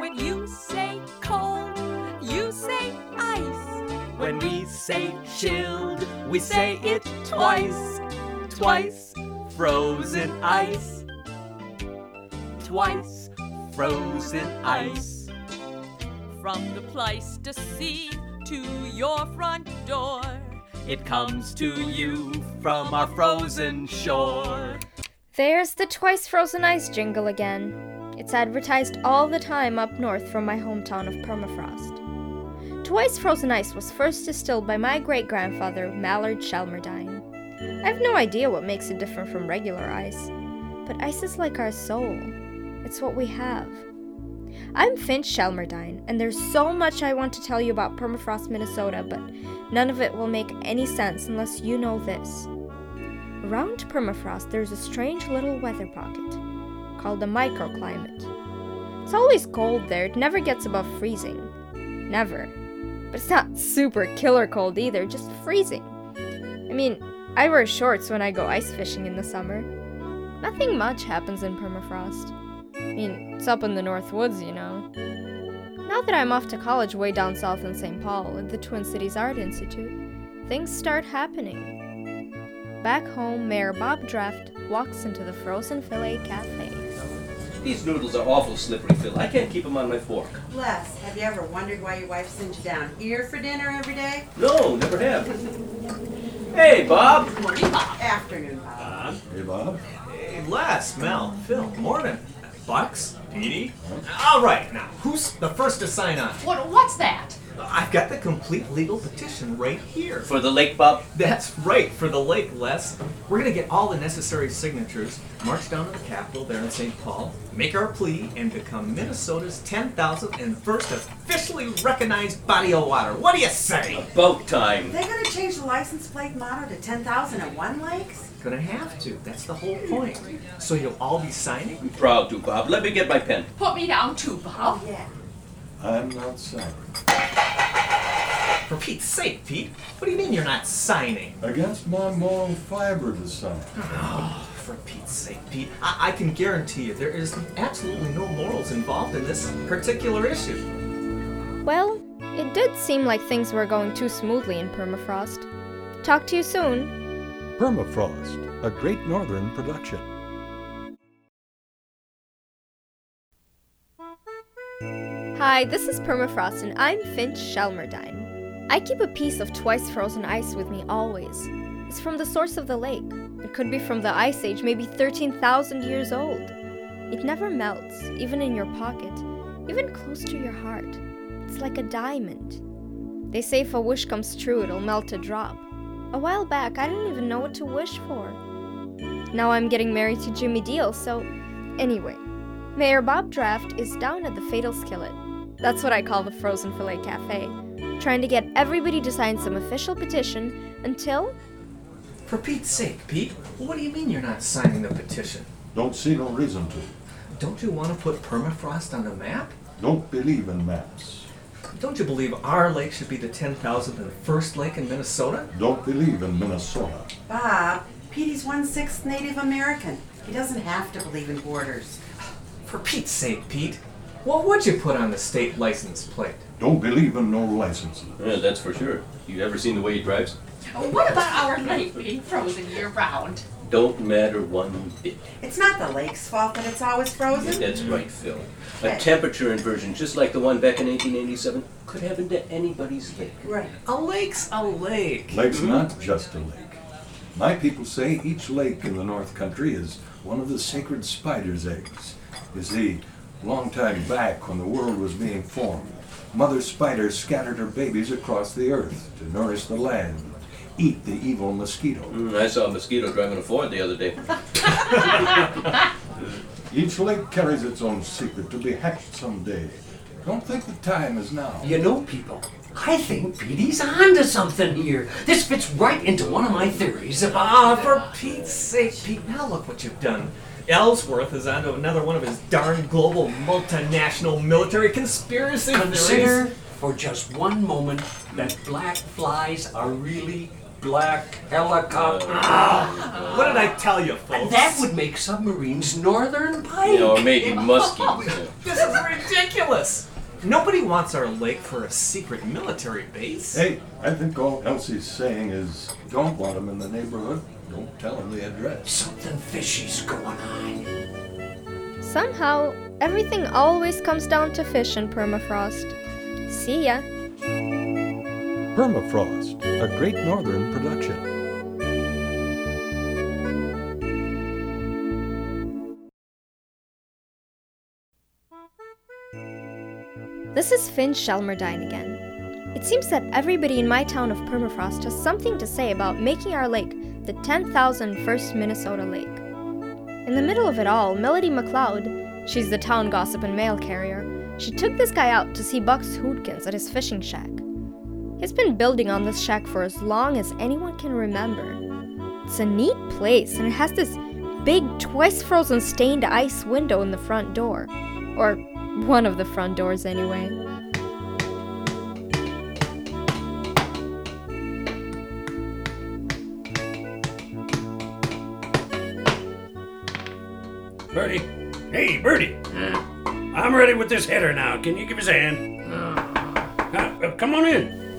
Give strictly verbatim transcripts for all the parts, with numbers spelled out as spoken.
But you say cold, you say ice. When we say chilled, we say it twice. Twice frozen ice. Twice frozen ice. From the Pleistocene to your front door, it comes to you from our frozen shore. There's the Twice Frozen Ice jingle again. It's advertised all the time up north from my hometown of Permafrost. Twice Frozen Ice was first distilled by my great-grandfather, Mallard Shelmerdine. I have no idea what makes it different from regular ice, but ice is like our soul. It's what we have. I'm Finch Shelmerdine, and there's so much I want to tell you about Permafrost, Minnesota, but none of it will make any sense unless you know this. Around Permafrost, there's a strange little weather pocket called a microclimate. It's always cold there. It never gets above freezing. Never. But it's not super killer cold either, just freezing. I mean, I wear shorts when I go ice fishing in the summer. Nothing much happens in Permafrost. I mean, it's up in the North Woods, you know. Now that I'm off to college way down south in Saint Paul at the Twin Cities Art Institute, things start happening. Back home, Mayor Bob Draft walks into the Frozen Filet Cafe. These noodles are awful slippery, Phil. I can't keep them on my fork. Les, have you ever wondered why your wife sends you down here for dinner every day? No, never have. Hey, Bob. Good morning, Bob. Afternoon, Bob. Bob. Hey, Bob. Hey, Les, Mel, Phil, morning. Bucks, Petey. All right, now, who's the first to sign on? What? What's that? I've got the complete legal petition right here. For the lake, Bob? That's right, for the lake, Les. We're going to get all the necessary signatures, march down to the Capitol there in Saint Paul, make our plea, and become Minnesota's ten thousandth and first officially recognized body of water. What do you say? About time. They're going to change the license plate motto to ten thousand one lakes? Gonna have to. That's the whole point. So you'll all be signing? I'm proud to, Bob. Let me get my pen. Put me down too, Bob. Oh, yeah. I'm not signing. For Pete's sake, Pete. What do you mean you're not signing? Against my moral fiber to sign. Oh, for Pete's sake, Pete. I, I can guarantee you there is absolutely no morals involved in this particular issue. Well, it did seem like things were going too smoothly in Permafrost. Talk to you soon. Permafrost, a Great Northern production. Hi, this is Permafrost, and I'm Finch Shelmerdine. I keep a piece of twice frozen ice with me always. It's from the source of the lake. It could be from the Ice Age, maybe thirteen thousand years old. It never melts, even in your pocket, even close to your heart. It's like a diamond. They say if a wish comes true, it'll melt a drop. A while back, I didn't even know what to wish for. Now I'm getting married to Jimmy Deal, so anyway. Mayor Bob Draft is down at the Fatal Skillet. That's what I call the Frozen Filet Cafe. Trying to get everybody to sign some official petition until... For Pete's sake, Pete, what do you mean you're not signing the petition? Don't see no reason to. Don't you want to put Permafrost on the map? Don't believe in maps. Don't you believe our lake should be the ten thousandth and first lake in Minnesota? Don't believe in Minnesota. Bob, Petey's one-sixth Native American. He doesn't have to believe in borders. For Pete's sake, Pete, what would you put on the state license plate? Don't believe in no licenses. Yeah, that's for sure. You ever seen the way he drives? What about our lake being frozen year-round? Don't matter one bit. It's not the lake's fault that it's always frozen. That's right, Phil. A temperature inversion, just like the one back in eighteen eighty-seven, could happen to anybody's lake. Right. A lake's a lake. Lake's not just a lake. My people say each lake in the North Country is one of the sacred spider's eggs. You see, long time back when the world was being formed, Mother Spider scattered her babies across the earth to nourish the land, eat the evil mosquito. Mm, I saw a mosquito driving a Ford the other day. Each lake carries its own secret to be hatched someday. Don't think the time is now. You know, people, I think Petey's onto something here. This fits right into one of my theories about... Ah, for Pete's sake, Pete, now look what you've done. Ellsworth is onto another one of his darn global multinational military conspiracy Consider theories. for just one moment that black flies are really black helicopters. Ah, what did I tell you, folks? That would make submarines northern pike. You know, or maybe muskies. This is ridiculous. ridiculous. Nobody wants our lake for a secret military base. Hey, I think all Elsie's saying is don't want them in the neighborhood. Don't tell them the address. Something fishy's going on. Somehow, everything always comes down to fish and permafrost. See ya. Permafrost, a Great Northern production. This is Finn Shelmerdine again. It seems that everybody in my town of Permafrost has something to say about making our lake the ten thousand first Minnesota lake. In the middle of it all, Melody McLeod, she's the town gossip and mail carrier, she took this guy out to see Bucks Hootkins at his fishing shack. He's been building on this shack for as long as anyone can remember. It's a neat place, and it has this big, twice-frozen stained ice window in the front door. Or one of the front doors, anyway. Birdie. Hey, Birdie. Uh, I'm ready with this header now. Can you give us a hand? Uh, uh, come on in.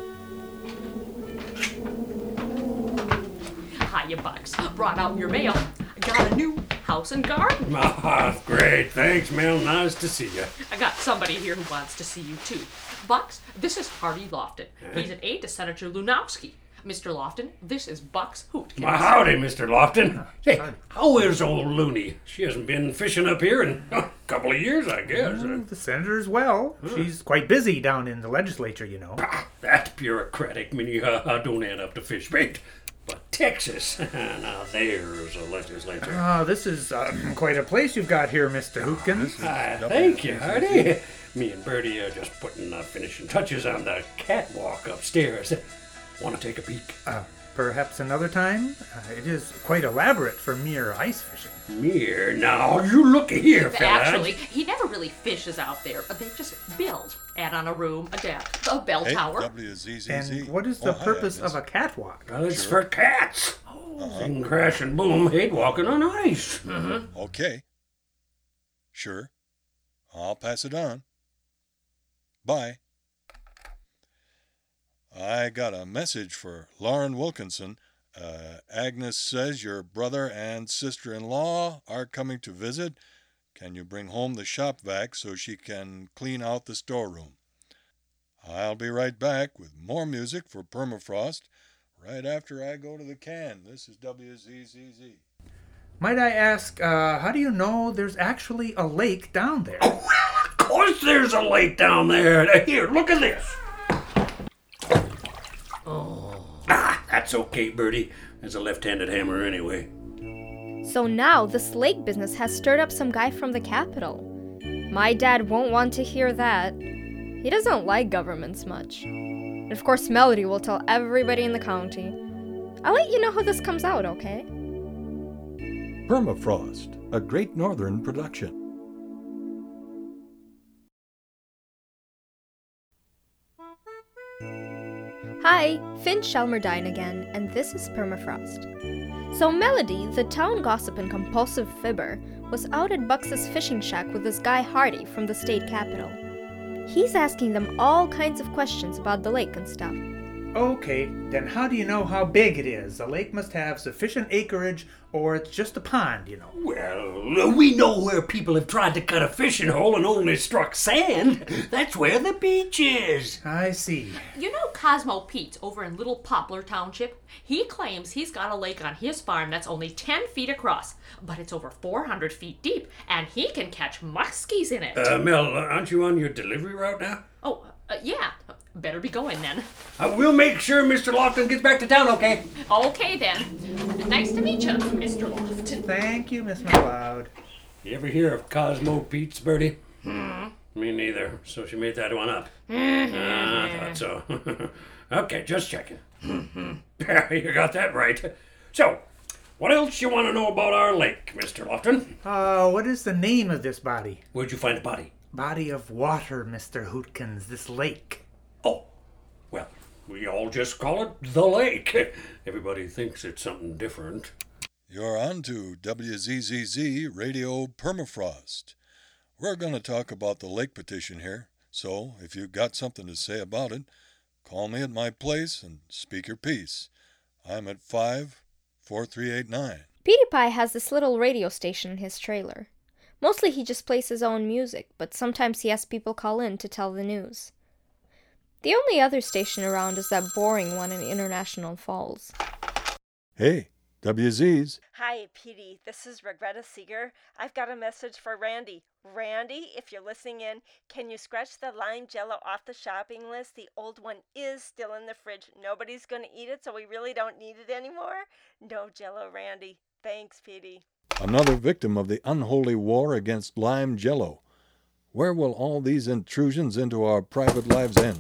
Hiya, Bucks. Brought out your mail. Got a new house and garden. Ah, great. Thanks, Mel. Nice to see you. I got somebody here who wants to see you, too. Bucks, this is Hardy Lofton. He's an aide to Senator Lunowski. Mister Lofton, this is Bucks Hootkins. My howdy, Mister Lofton. Hey, how is old Looney? She hasn't been fishing up here in a couple of years, I guess. Well, the senator's well. Huh. She's quite busy down in the legislature, you know. Ah, that bureaucratic Minnehaha don't add up to fish bait. But Texas, now there's a legislature. Oh, this is uh, quite a place you've got here, Mister Hootkins. Uh, thank you, Hardy. Me and Birdie are just putting the finishing touches on the catwalk upstairs. Want to take a peek? Uh, perhaps another time? Uh, it is quite elaborate for mere ice fishing. Mere? Now, you look here, fella. Actually, he never really fishes out there. They just build. Add on a room, a deck, a bell hey, tower. W Z Z Z. And what is the oh, purpose hi, of a catwalk? Well, it's sure. for cats. Oh, uh-huh. They can crash and boom, hate walking on ice. Mm-hmm. Okay. Sure. I'll pass it on. Bye. I got a message for Lauren Wilkinson. Uh, Agnes says your brother and sister-in-law are coming to visit. Can you bring home the shop vac so she can clean out the storeroom? I'll be right back with more music for Permafrost right after I go to the can. This is W Z Z Z. Might I ask, uh, how do you know there's actually a lake down there? Oh, well, of course there's a lake down there. Here, look at this. Oh. Ah, that's okay, Birdie. There's a left-handed hammer anyway. So now this lake business has stirred up some guy from the Capitol. My dad won't want to hear that. He doesn't like governments much. And of course Melody will tell everybody in the county. I'll let you know how this comes out, okay? Permafrost, a Great Northern production. Hi, Finn Shelmerdine again, and this is Permafrost. So Melody, the town gossip and compulsive fibber, was out at Bucks's fishing shack with this guy Hardy from the state capitol. He's asking them all kinds of questions about the lake and stuff. Okay, then how do you know how big it is? A lake must have sufficient acreage, or it's just a pond, you know. Well, we know where people have tried to cut a fishing hole and only struck sand. That's where the beach is. I see. You know Cosmo Pete's over in Little Poplar Township? He claims he's got a lake on his farm that's only ten feet across, but it's over four hundred feet deep, and he can catch muskies in it. Uh, Mel, aren't you on your delivery route now? Oh, uh, yeah. Better be going then. Uh, we'll make sure Mister Lofton gets back to town, okay? Okay then. Nice to meet you, Mister Lofton. Thank you, Miss McLeod. You ever hear of Cosmo Pete's, Birdie? Hmm. Me neither, so she made that one up. uh, I thought so. Okay, just checking. You got that right. So, what else you want to know about our lake, Mister Lofton? Uh, what is the name of this body? Where'd you find the body? Body of water, Mister Hootkins, this lake. Oh, well, we all just call it the lake. Everybody thinks it's something different. You're on to W Z Z Z Radio Permafrost. We're going to talk about the lake petition here, so if you've got something to say about it, call me at my place and speak your piece. I'm at five four three eight nine. Petey Pie has this little radio station in his trailer. Mostly he just plays his own music, but sometimes he has people call in to tell the news. The only other station around is that boring one in International Falls. Hey, W Z's. Hi, Petey. This is Regretta Seeger. I've got a message for Randy. Randy, if you're listening in, can you scratch the lime jello off the shopping list? The old one is still in the fridge. Nobody's going to eat it, so we really don't need it anymore. No jello, Randy. Thanks, Petey. Another victim of the unholy war against lime jello. Where will all these intrusions into our private lives end?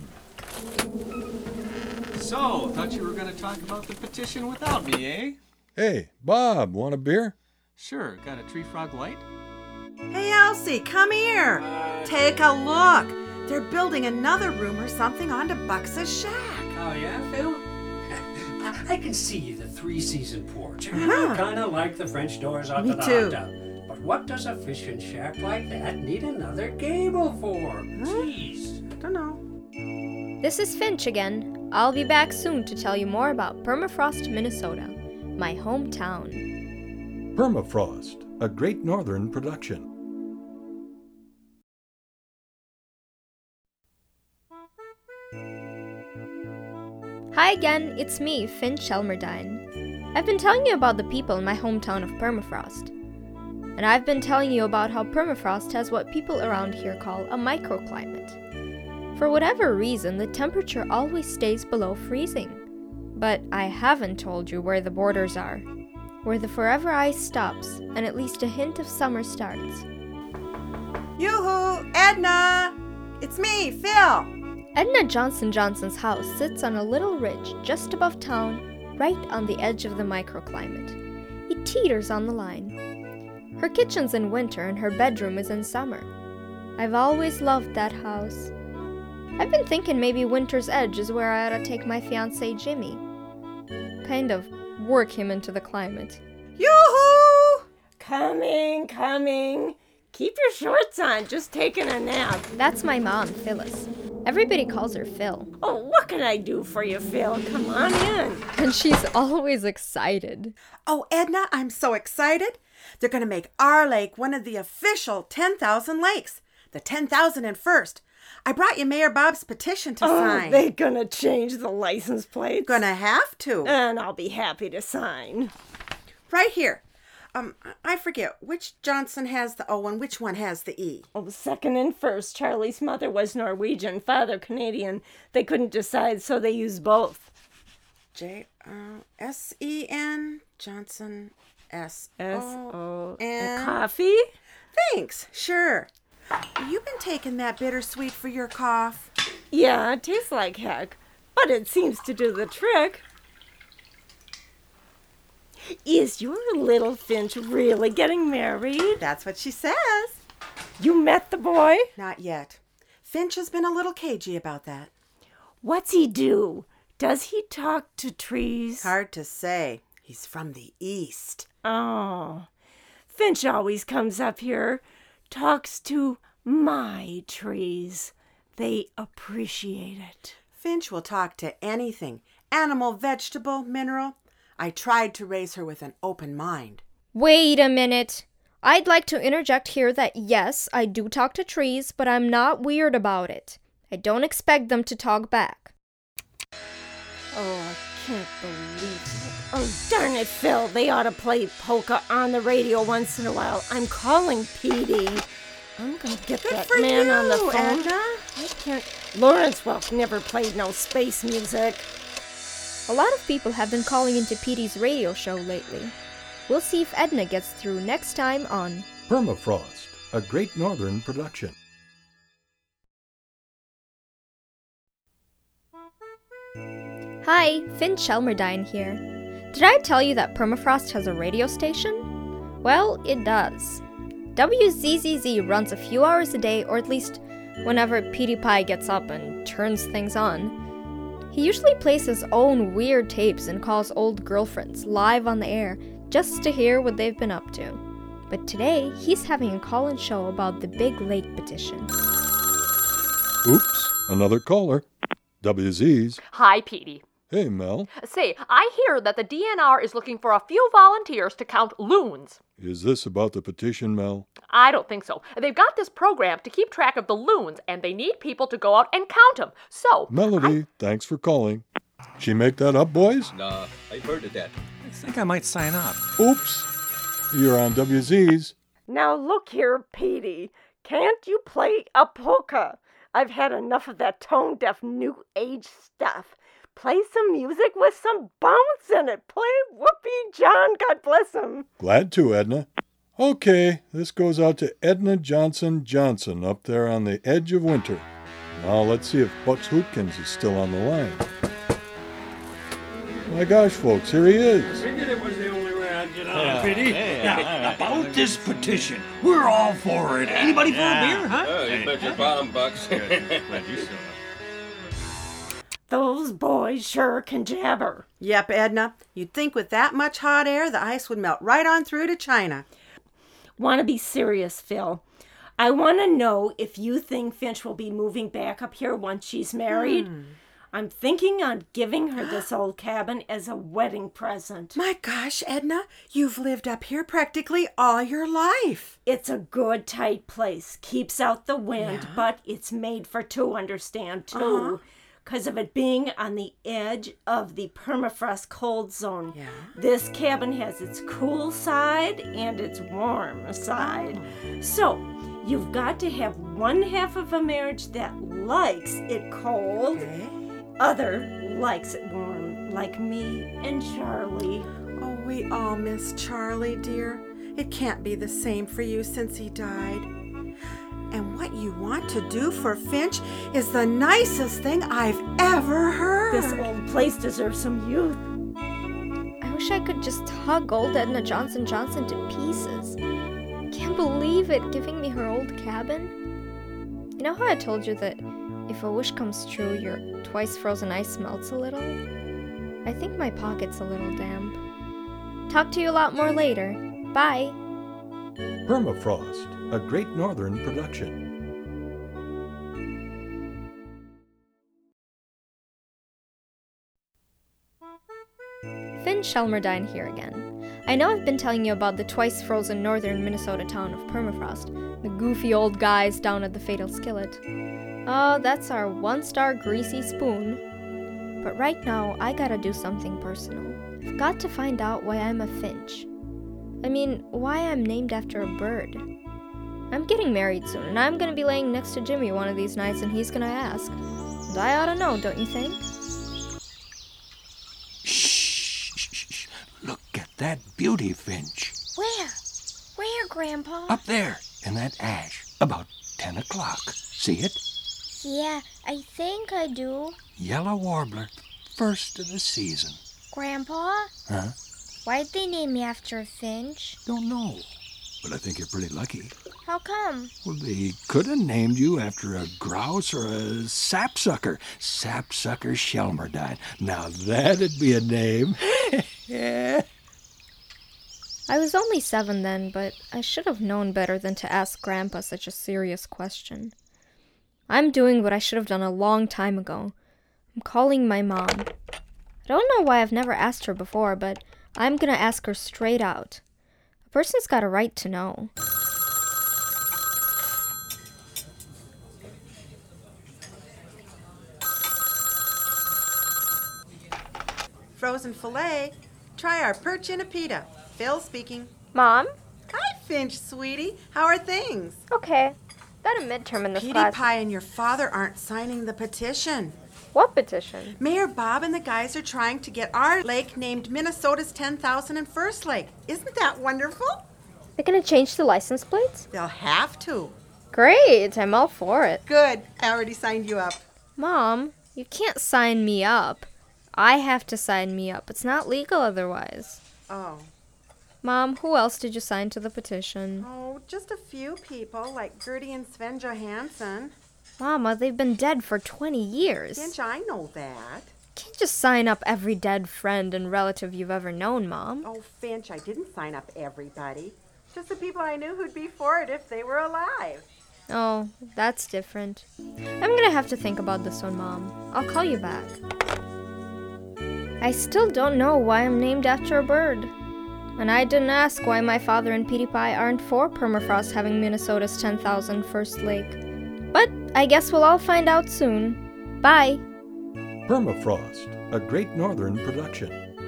So, thought you were going to talk about the petition without me, eh? Hey, Bob, want a beer? Sure, got a Tree Frog Light? Hey, Elsie, come here. Take a look. They're building another room or something onto Bucks's shack. Oh, yeah, Phil? I can see the three-season porch. Huh. Kind of like the French doors onto Me the too. hot tub. But what does a fishing shack like that need another gable for? Jeez. Don't know. This is Finch again. I'll be back soon to tell you more about Permafrost, Minnesota, my hometown. Permafrost, a Great Northern production. Hi again, it's me, Finch Shelmerdine. I've been telling you about the people in my hometown of Permafrost. And I've been telling you about how Permafrost has what people around here call a microclimate. For whatever reason, the temperature always stays below freezing. But I haven't told you where the borders are, where the forever ice stops and at least a hint of summer starts. Yoo-hoo, Edna! It's me, Phil. Edna Johnson Johnson's house sits on a little ridge just above town, right on the edge of the microclimate. It teeters on the line. Her kitchen's in winter and her bedroom is in summer. I've always loved that house. I've been thinking maybe Winter's Edge is where I ought to take my fiancé Jimmy. Kind of work him into the climate. Yoo-hoo! Coming, coming. Keep your shorts on, just taking a nap. That's my mom, Phyllis. Everybody calls her Phil. Oh, what can I do for you, Phil? Come on in. And she's always excited. Oh, Edna, I'm so excited. They're going to make our lake one of the official ten thousand lakes. The ten thousand and first. I brought you Mayor Bob's petition to oh, sign. They're going to change the license plates. Gonna have to. And I'll be happy to sign. Right here. Um, I forget, which Johnson has the O and which one has the E? Oh, second and first. Charlie's mother was Norwegian, father Canadian. They couldn't decide, so they used both. J S E N Johnson S O N. Coffee? Thanks, sure. You've been taking that bittersweet for your cough. Yeah, it tastes like heck, but it seems to do the trick. Is your little Finch really getting married? That's what she says. You met the boy? Not yet. Finch has been a little cagey about that. What's he do? Does he talk to trees? Hard to say. He's from the east. Oh, Finch always comes up here, talks to my trees. They appreciate it. Finch will talk to anything. Animal, vegetable, mineral. I tried to raise her with an open mind. Wait a minute. I'd like to interject here that yes, I do talk to trees, but I'm not weird about it. I don't expect them to talk back. Oh, I can't believe it. Oh, darn it, Phil. They ought to play polka on the radio once in a while. I'm calling Petey. I'm going to get Good that for man you, on the phone. Edna. I can't. Lawrence Welk never played no space music. A lot of people have been calling into Petey's radio show lately. We'll see if Edna gets through next time on Permafrost, a Great Northern production. Hi, Finch Shelmerdine here. Did I tell you that Permafrost has a radio station? Well, it does. W Z Z Z runs a few hours a day, or at least whenever Petey Pie gets up and turns things on. He usually plays his own weird tapes and calls old girlfriends live on the air just to hear what they've been up to. But today, he's having a call-in show about the Big Lake petition. Oops, another caller. W Z's. Hi, Petey. Hey, Mel. Say, I hear that the D N R is looking for a few volunteers to count loons. Is this about the petition, Mel? I don't think so. They've got this program to keep track of the loons, and they need people to go out and count them. So, Melody, I... thanks for calling. She make that up, boys? Nah, I've heard of that. I think I might sign up. Oops. You're on W Z's. Now look here, Petey. Can't you play a polka? I've had enough of that tone-deaf new age stuff. Play some music with some bounce in it. Play Whoopee John, God bless him. Glad to, Edna. Okay, this goes out to Edna Johnson Johnson up there on the edge of winter. Now let's see if Bucks Hootkins is still on the line. My gosh, folks, here he is. Figured it was the only way I'd get on, Yeah. Petey. Yeah, Now, all right. about this petition, we're all for it. Anybody for a beer, huh? Oh, you bet your bottom, Bucks. Those boys sure can jabber. Yep, Edna. You'd think with that much hot air, the ice would melt right on through to China. Want to be serious, Phil. I want to know if you think Finch will be moving back up here once she's married. Hmm. I'm thinking on giving her this old cabin as a wedding present. My gosh, Edna, you've lived up here practically all your life. It's a good, tight place. Keeps out the wind, Yeah. but it's made for two, understand, too. Uh-huh. Because of it being on the edge of the permafrost cold zone. Yeah. This cabin has its cool side and its warm side. So, you've got to have one half of a marriage that likes it cold, Okay. other likes it warm, like me and Charlie. Oh, we all miss Charlie, dear. It can't be the same for you since he died. And what you want to do for Finch is the nicest thing I've ever heard. This old place deserves some youth. I wish I could just hug old Edna Johnson Johnson to pieces. Can't believe it, giving me her old cabin. You know how I told you that if a wish comes true, your twice frozen ice melts a little? I think my pocket's a little damp. Talk to you a lot more later. Bye. Permafrost, a Great Northern production. Finn Shelmerdine here again. I know I've been telling you about the twice-frozen northern Minnesota town of Permafrost, the goofy old guys down at the Fatal Skillet. Oh, that's our one-star greasy spoon. But right now, I gotta do something personal. I've got to find out why I'm a finch. I mean, why I'm named after a bird. I'm getting married soon, and I'm gonna be laying next to Jimmy one of these nights, and he's gonna ask. And I ought to know, don't you think? Shh. Look at that beauty finch. Where? Where, Grandpa? Up there in that ash. About ten o'clock. See it? Yeah, I think I do. Yellow warbler. First of the season. Grandpa? Huh? Why'd they name me after a finch? Don't know. But I think you're pretty lucky. How come? Well, they could have named you after a grouse or a sapsucker. Sapsucker Shelmerdine. Now that'd be a name. Yeah. I was only seven then, but I should have known better than to ask Grandpa such a serious question. I'm doing what I should have done a long time ago. I'm calling my mom. I don't know why I've never asked her before, but I'm gonna ask her straight out. A person's got a right to know. Frozen filet. Try our perch in a pita. Phil speaking. Mom? Hi, Finch, sweetie. How are things? Okay. Got a midterm in this Petey class. Pie and your father aren't signing the petition. What petition? Mayor Bob and the guys are trying to get our lake named Minnesota's ten thousand and first Lake. Isn't that wonderful? They're gonna change the license plates? They'll have to. Great, I'm all for it. Good. I already signed you up. Mom, you can't sign me up. I have to sign me up. It's not legal otherwise. Oh. Mom, who else did you sign to the petition? Oh, just a few people, like Gertie and Sven Johansson. Mama, they've been dead for twenty years. Finch, I know that. Can't just sign up every dead friend and relative you've ever known, Mom. Oh, Finch, I didn't sign up everybody. Just the people I knew who'd be for it if they were alive. Oh, that's different. I'm gonna have to think about this one, Mom. I'll call you back. I still don't know why I'm named after a bird. And I didn't ask why my father and Petey Pie aren't for permafrost having Minnesota's ten thousand first lake. But I guess we'll all find out soon. Bye. Permafrost, a Great Northern production.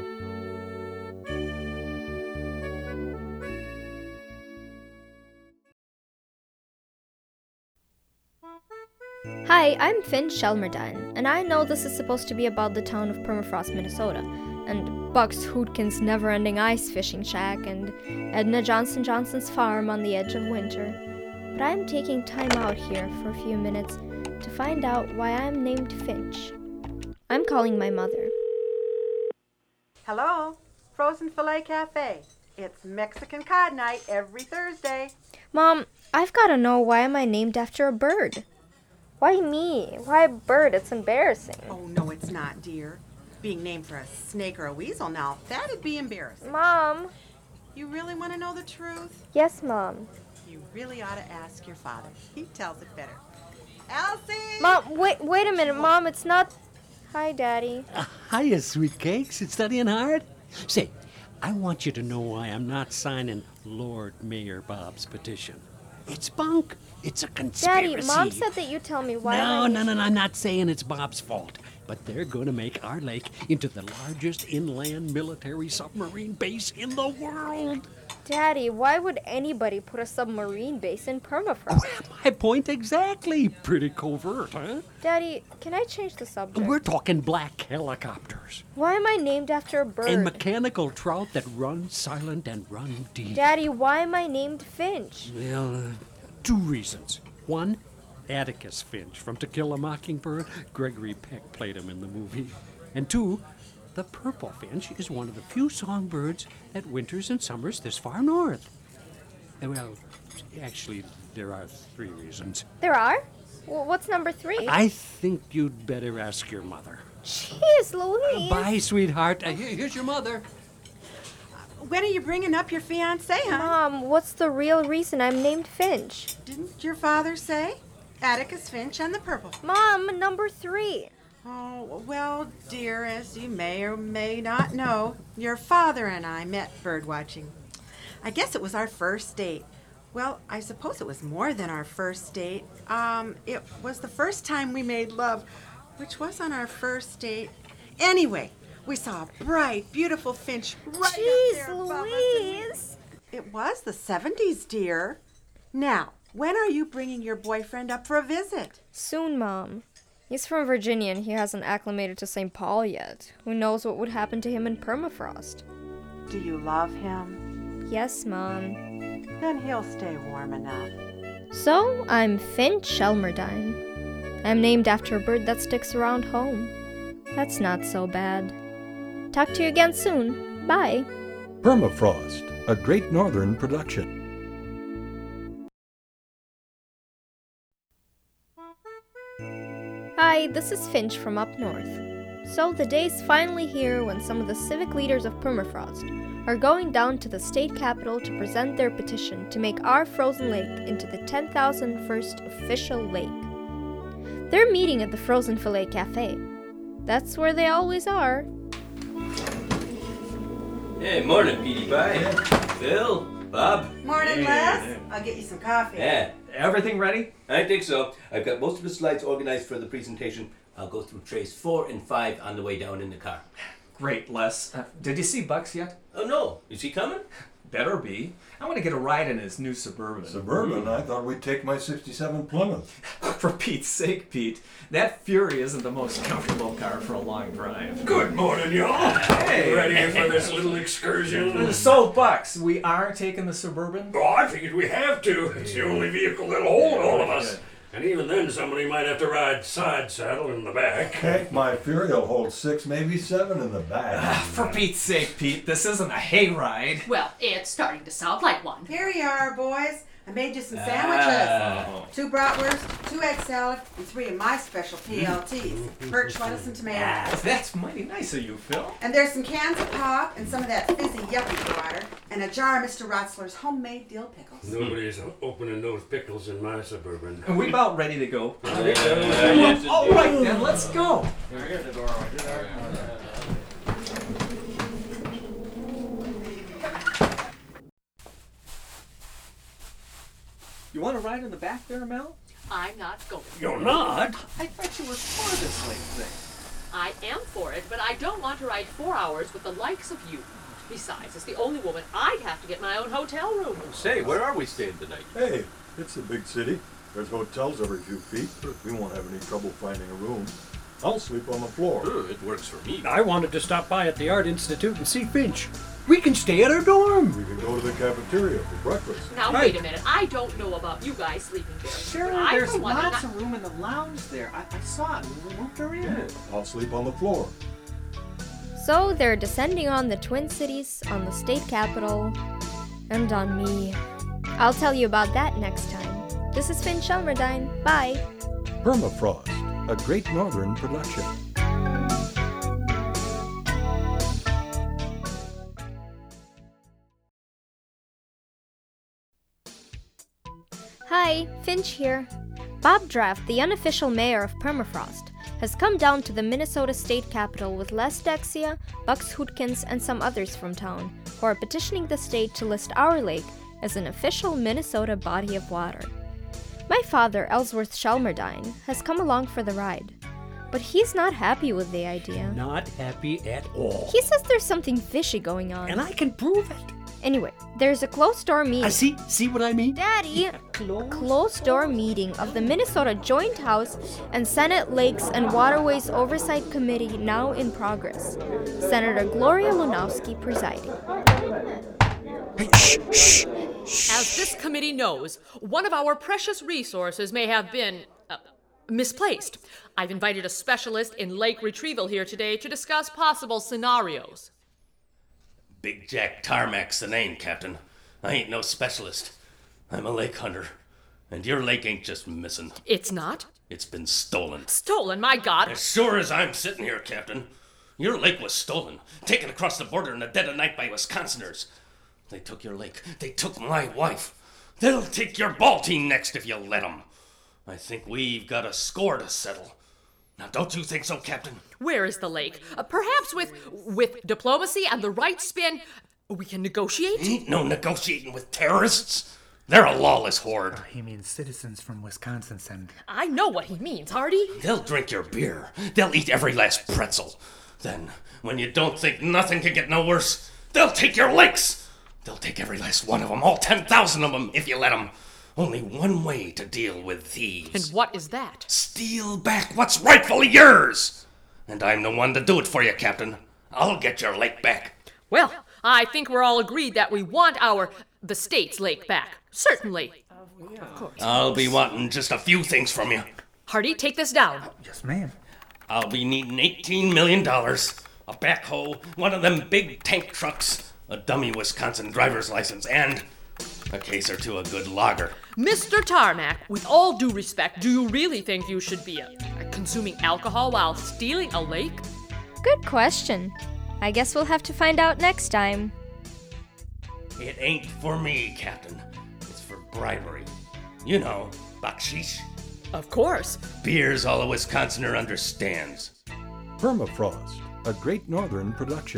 Hi, I'm Finn Shelmerdine, and I know this is supposed to be about the town of Permafrost, Minnesota, and Buck's Hootkin's never-ending ice fishing shack, and Edna Johnson Johnson's farm on the edge of winter. But I'm taking time out here for a few minutes to find out why I'm named Finch. I'm calling my mother. Hello, Frozen Filet Cafe. It's Mexican cod night every Thursday. Mom, I've got to know, why am I named after a bird? Why me? Why a bird? It's embarrassing. Oh, no, it's not, dear. Being named for a snake or a weasel now, that'd be embarrassing. Mom! You really want to know the truth? Yes, Mom. You really ought to ask your father. He tells it better. Elsie! Mom, wait, wait a minute, Mom. It's not... Hi, Daddy. Uh, hiya, sweet cakes. It's studying hard? Say, I want you to know why I'm not signing Lord Mayor Bob's petition. It's bunk. It's a conspiracy. Daddy, Mom said that you tell me why... No, I no, no, no, I'm not saying it's Bob's fault. But they're going to make our lake into the largest inland military submarine base in the world. Daddy, why would anybody put a submarine base in permafrost? My point exactly. Pretty covert, huh? Daddy, can I change the subject? We're talking black helicopters. Why am I named after a bird? And mechanical trout that run silent and run deep. Daddy, why am I named Finch? Well, uh, two reasons. One, Atticus Finch from To Kill a Mockingbird. Gregory Peck played him in the movie. And two, the purple finch is one of the few songbirds that winters and summers this far north. Uh, Well, actually, there are three reasons. There are? Well, what's number three? I think you'd better ask your mother. Jeez, Louise. Bye, sweetheart. Uh, here- here's your mother. When are you bringing up your fiancé, huh? Mom, what's the real reason I'm named Finch? Didn't your father say? Atticus Finch and the purple. Mom, number three. Oh, well, dear, as you may or may not know, your father and I met birdwatching. I guess it was our first date. Well, I suppose it was more than our first date. Um, it was the first time we made love, which was on our first date. Anyway, we saw a bright, beautiful finch right Jeez, up there above us, and Louise. we- It was the seventies, dear. Now, when are you bringing your boyfriend up for a visit? Soon, Mom. He's from Virginia and he hasn't acclimated to Saint Paul yet. Who knows what would happen to him in permafrost? Do you love him? Yes, Mom. Then he'll stay warm enough. So, I'm Finch Shelmerdine. I'm named after a bird that sticks around home. That's not so bad. Talk to you again soon. Bye. Permafrost, a Great Northern production. Hi, this is Finch from up north. So the day's finally here when some of the civic leaders of permafrost are going down to the state capitol to present their petition to make our frozen lake into the ten thousand first official lake. They're meeting at the Frozen Filet Cafe. That's where they always are. Hey, morning, Petey Pie. Phil, Bob. Morning, Les. I'll get you some coffee. Yeah. Everything ready? I think so. I've got most of the slides organized for the presentation. I'll go through trays four and five on the way down in the car. Great, Les. Uh, did you see Bucks yet? Oh, no. Is he coming? Better be. I want to get a ride in his new Suburban. Suburban? I thought we'd take my sixty-seven Plymouth. For Pete's sake, Pete. That Fury isn't the most comfortable car for a long drive. Good morning, y'all. Hey. Ready for this little excursion? So, Bucks, we are taking the Suburban? Oh, I figured we have to. It's the only vehicle that'll hold all of us. And even then, somebody might have to ride side saddle in the back. Heck, my Fury will hold six, maybe seven in the back. Ah, for Pete's sake, Pete, this isn't a hayride. Well, it's starting to sound like one. Here you are, boys. I made you some sandwiches. Oh. Two bratwursts, two egg salad, and three of my special P L Ts. Perch, lettuce, and tomatoes. Ah, that's mighty nice of you, Phil. And there's some cans of pop and some of that fizzy yuppie water and a jar of Mister Rotzler's homemade dill pickles. Nobody's opening those pickles in my suburban. Are we about ready to go? Uh, yes, All indeed. right, then, let's go. You want to ride in the back there, Mel? I'm not going. You're not? I thought you were for this lake thing. I am for it, but I don't want to ride four hours with the likes of you. Besides, as the only woman, I'd have to get my own hotel room. Say, where are we staying tonight? Hey, it's a big city. There's hotels every few feet. We won't have any trouble finding a room. I'll sleep on the floor. Ooh, it works for me. I wanted to stop by at the Art Institute and see Finch. We can stay at our dorm. We can go to the cafeteria for breakfast. Now, wait a minute. I don't know about you guys sleeping there. Sure, but I, there's for one, am lots not- of room in the lounge there. I, I saw it. We moved her in. I'll sleep on the floor. So they're descending on the Twin Cities, on the state capital, and on me. I'll tell you about that next time. This is Finn Shelmerdine. Bye. Permafrost, a Great Northern production. Hi, Finch here. Bob Draft, the unofficial mayor of Permafrost, has come down to the Minnesota state capitol with Les Dexia, Bucks Hootkins, and some others from town, who are petitioning the state to list our lake as an official Minnesota body of water. My father, Ellsworth Shelmerdine, has come along for the ride, but he's not happy with the idea. Not happy at all. He says there's something fishy going on. And I can prove it. Anyway, there's a closed-door meeting. I see, see what I mean? Daddy, a closed-door meeting of the Minnesota Joint House and Senate Lakes and Waterways Oversight Committee now in progress. Senator Gloria Lunowski presiding. Hey, shh, shh, shh. As this committee knows, one of our precious resources may have been uh, misplaced. I've invited a specialist in lake retrieval here today to discuss possible scenarios. Big Jack Tarmac's the name, Captain. I ain't no specialist. I'm a lake hunter. And your lake ain't just missing. It's not? It's been stolen. Stolen, my God. As sure as I'm sitting here, Captain. Your lake was stolen. Taken across the border in the dead of night by Wisconsiners. They took your lake. They took my wife. They'll take your ball team next if you let them. I think we've got a score to settle. Now, don't you think so, Captain? Where is the lake? Uh, perhaps with with diplomacy and the right spin, we can negotiate? Ain't no negotiating with terrorists. They're a lawless horde. Uh, he means citizens from Wisconsin, Senator. I know what he means, Hardy. They'll drink your beer. They'll eat every last pretzel. Then, when you don't think nothing can get no worse, they'll take your lakes. They'll take every last one of them, all ten thousand of them, if you let them. Only one way to deal with thieves. And what is that? Steal back what's rightfully yours. And I'm the one to do it for you, Captain. I'll get your lake back. Well, I think we're all agreed that we want our, the state's lake back. Certainly. Of course. I'll be wanting just a few things from you. Hardy, take this down. Yes, ma'am. I'll be needing eighteen million dollars, a backhoe, one of them big tank trucks, a dummy Wisconsin driver's license, and a case or two of good lager. Mister Tarmac, with all due respect, do you really think you should be uh, consuming alcohol while stealing a lake? Good question. I guess we'll have to find out next time. It ain't for me, Captain. It's for bribery. You know, bakshish. Of course. Beer's all a Wisconsinner understands. Permafrost, a Great Northern production.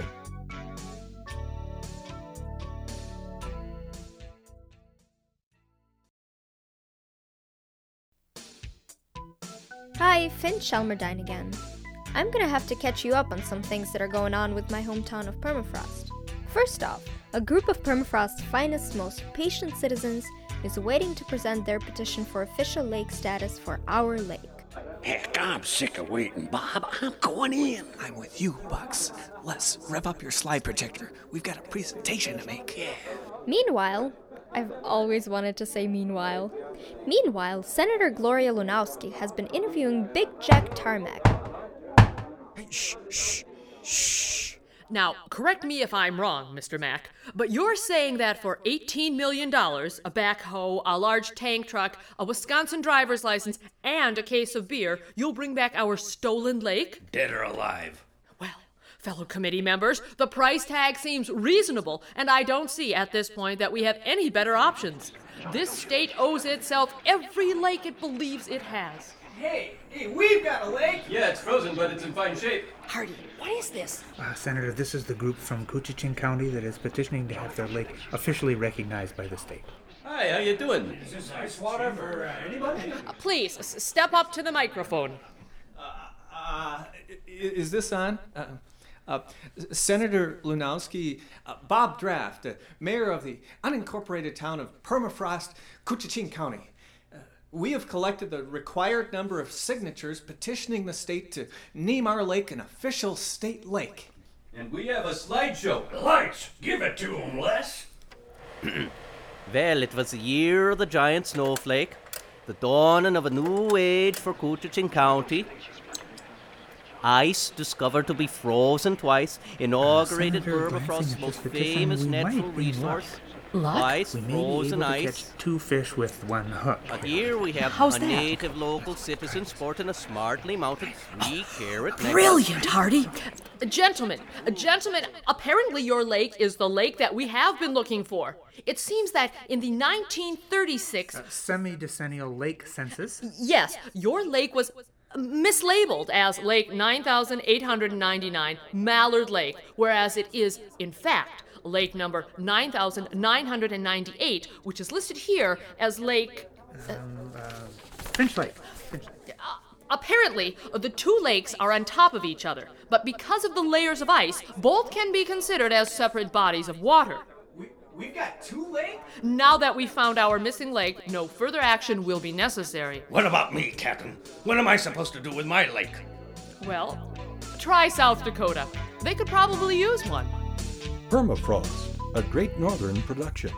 Hi, Finn Shelmerdine again. I'm gonna have to catch you up on some things that are going on with my hometown of Permafrost. First off, a group of Permafrost's finest, most patient citizens is waiting to present their petition for official lake status for our lake. Heck, I'm sick of waiting, Bob. I'm going in. I'm with you, Bucks. Les, rev up your slide projector. We've got a presentation to make. Yeah. Meanwhile, I've always wanted to say meanwhile. Meanwhile, Senator Gloria Lunowski has been interviewing Big Jack Tarmac. Hey, shh, shh, shh. Now, correct me if I'm wrong, Mister Mack, but you're saying that for eighteen million dollars, a backhoe, a large tank truck, a Wisconsin driver's license, and a case of beer, you'll bring back our stolen lake? Dead or alive. Fellow committee members, the price tag seems reasonable, and I don't see at this point that we have any better options. This state owes itself every lake it believes it has. Hey, hey, we've got a lake! Yeah, it's frozen, but it's in fine shape. Hardy, what is this? Uh, Senator, this is the group from Coochin County that is petitioning to have their lake officially recognized by the state. Hi, how you doing? Is this ice water for uh, anybody? Uh, please, s- step up to the microphone. Uh, is this on? Uh, uh, Senator Lunowski, uh, Bob Draft, uh, mayor of the unincorporated town of Permafrost, Coochin County. Uh, we have collected the required number of signatures petitioning the state to name our lake an official state lake. And we have a slideshow. Lights, give it to him, Les. Well, it was the year of the giant snowflake, the dawning of a new age for Coochin County. Ice, discovered to be frozen twice, inaugurated uh, Permafrost's most famous natural resource. Twice We may frozen be able to ice. catch two fish with one hook. But here we have How's a that? native local citizen sporting a smartly mounted three-carat necklace. Brilliant, Hardy! Gentlemen, gentlemen, apparently your lake is the lake that we have been looking for. It seems that in the nineteen thirty-six... Uh, semi-decennial lake census. Yes, your lake was mislabeled as Lake nine thousand eight hundred ninety-nine, Mallard Lake, whereas it is, in fact, Lake number nine thousand nine hundred ninety-eight, which is listed here as Lake... Uh, Um, uh, Finch Lake. Finch Lake. uh, apparently, the two lakes are on top of each other, but because of the layers of ice, both can be considered as separate bodies of water. We, we've got two lakes? Now that we've found our missing lake, no further action will be necessary. What about me, Captain? What am I supposed to do with my lake? Well, try South Dakota. They could probably use one. Permafrost, a Great Northern production.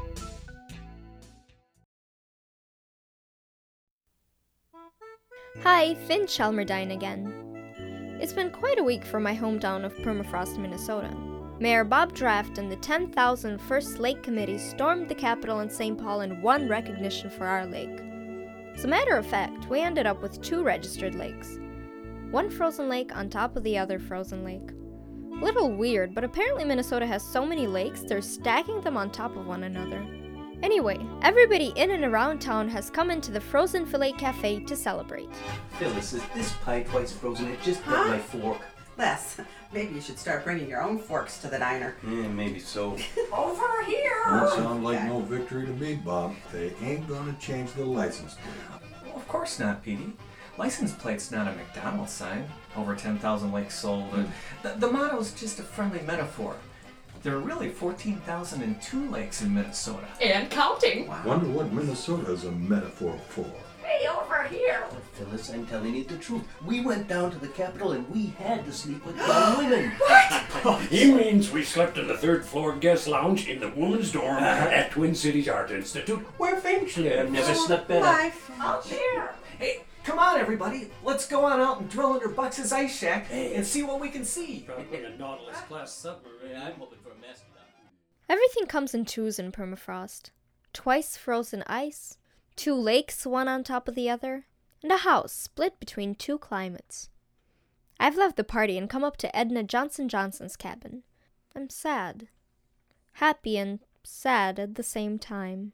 Hi, Finn Chalmerdine again. It's been quite a week for my hometown of Permafrost, Minnesota. Mayor Bob Draft and the ten thousand First Lake Committee stormed the Capitol in Saint Paul and won recognition for our lake. As a matter of fact, we ended up with two registered lakes. One frozen lake on top of the other frozen lake. A little weird, but apparently Minnesota has so many lakes, they're stacking them on top of one another. Anyway, everybody in and around town has come into the Frozen Filet Cafe to celebrate. Phyllis, is this pie twice frozen? It just hit Huh? my fork. Les, maybe you should start bringing your own forks to the diner. Yeah, maybe so. Over here! Don't sound like no victory to me, Bob. They ain't gonna change the license plate. Well, of course not, Petey. License plate's not a McDonald's sign. Over ten thousand lakes sold. Mm. The, the motto's just a friendly metaphor. There are really fourteen thousand two lakes in Minnesota. And counting. Wonder what Minnesota's a metaphor for. Hey, over here! But Phyllis, I'm telling you the truth. We went down to the Capitol and we had to sleep with young women. He means we slept in the third floor guest lounge in the woman's dorm at Twin Cities Art Institute, where Finch lives. Never slept better. Life. Out there! Hey, come on, everybody. Let's go on out and drill under Bux's ice shack and see what we can see. Probably a Nautilus-class submarine. I'm hoping for a mastodon. Everything comes in twos in permafrost. Twice frozen ice, two lakes one on top of the other, and a house split between two climates. I've left the party and come up to Edna Johnson Johnson's cabin. I'm sad. Happy and sad at the same time.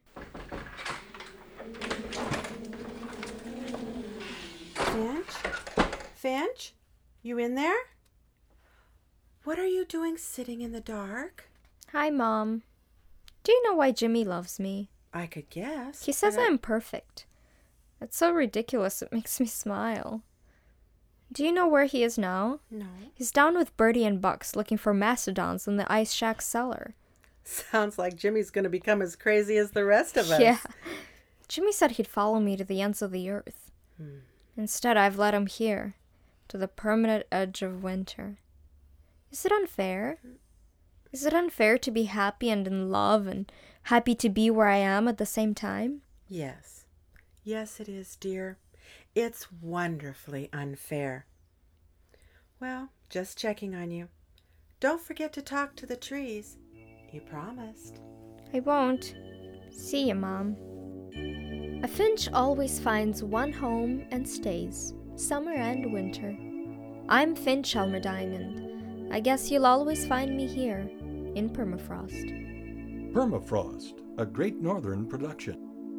Finch? Finch? You in there? What are you doing sitting in the dark? Hi, Mom. Do you know why Jimmy loves me? I could guess. He says but I- I'm perfect. It's so ridiculous it makes me smile. Do you know where he is now? No. He's down with Bertie and Bucks looking for mastodons in the ice shack cellar. Sounds like Jimmy's gonna become as crazy as the rest of us. Yeah. Jimmy said he'd follow me to the ends of the earth. Hmm. Instead, I've led him here, to the permanent edge of winter. Is it unfair? Is it unfair to be happy and in love and happy to be where I am at the same time? Yes. Yes, it is, dear. It's wonderfully unfair. Well, just checking on you. don't forget to talk to the trees. You promised. I won't. See ya, Mom. A finch always finds one home and stays, summer and winter. I'm Finch Helmerdine, and I guess you'll always find me here, in Permafrost. Permafrost, a Great Northern production.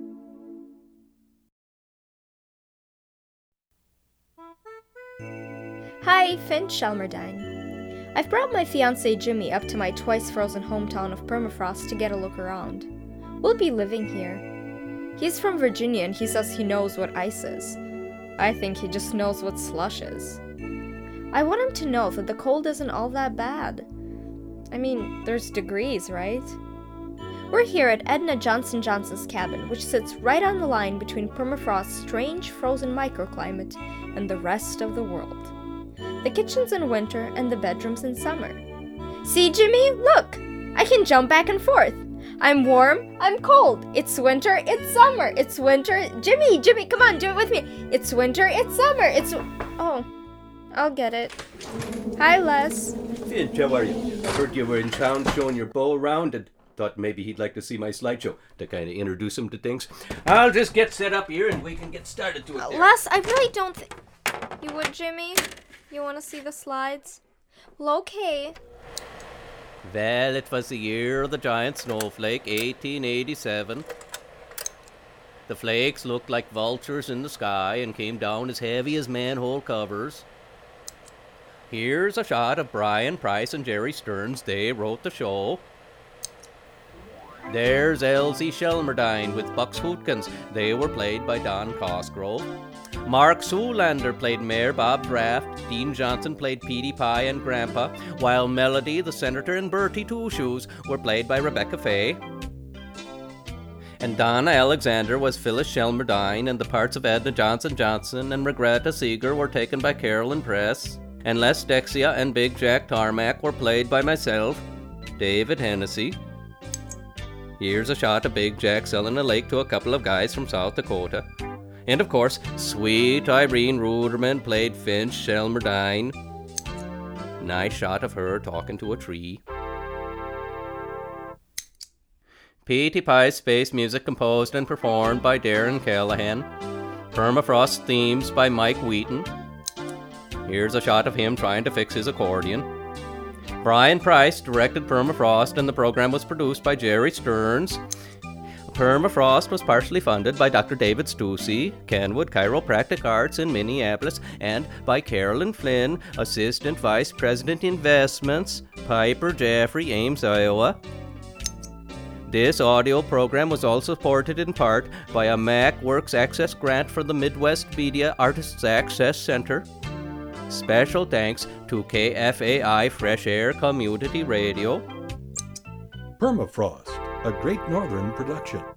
Hi, Finch Helmerdine. I've brought my fiancé Jimmy up to my twice-frozen hometown of Permafrost to get a look around. We'll be living here. He's from Virginia and he says he knows what ice is. I think he just knows what slush is. I want him to know that the cold isn't all that bad. I mean, there's degrees, right? We're here at Edna Johnson Johnson's cabin, which sits right on the line between Permafrost's strange frozen microclimate and the rest of the world. The kitchen's in winter and the bedroom's in summer. See, Jimmy? Look! I can jump back and forth. I'm warm, I'm cold. It's winter, it's summer. It's winter. Jimmy, Jimmy, come on, do it with me. It's winter, it's summer. It's... Oh, I'll get it. Hi, Les. Finch, how are you? I heard you were in town showing your bow around and thought maybe he'd like to see my slideshow to kind of introduce him to things. I'll just get set up here and we can get started to it there. Les, I really don't think... You would, Jimmy? You want to see the slides? Well, okay. Well, it was the year of the giant snowflake, eighteen eighty-seven. The flakes looked like vultures in the sky and came down as heavy as manhole covers. Here's a shot of Brian Price and Jerry Stearns. They wrote the show. There's Elsie Shelmerdine with Bucks Hootkins. They were played by Don Cosgrove. Mark Zoolander played Mayor Bob Draft. Dean Johnson played Petey Pie and Grandpa, while Melody, the Senator, and Bertie Two Shoes were played by Rebecca Fay. And Donna Alexander was Phyllis Shelmerdine, and the parts of Edna Johnson Johnson and Regretta Seeger were taken by Carolyn Press. And Les Dexia and Big Jack Tarmac were played by myself, David Hennessy. Here's a shot of Big Jack selling a lake to a couple of guys from South Dakota. And of course, sweet Irene Ruderman played Finch Shelmerdine. Nice shot of her talking to a tree. Petey Pie's space music composed and performed by Darren Callahan. Permafrost themes by Mike Wheaton. Here's a shot of him trying to fix his accordion. Brian Price directed Permafrost, and the program was produced by Jerry Stearns. Permafrost was partially funded by Doctor David Stussy, Kenwood Chiropractic Arts in Minneapolis, and by Carolyn Flynn, Assistant Vice President Investments, Piper Jaffrey, Ames, Iowa. This audio program was also supported in part by a MacWorks Access grant from the Midwest Media Artists Access Center. Special thanks to K F A I Fresh Air Community Radio. Permafrost, a Great Northern production.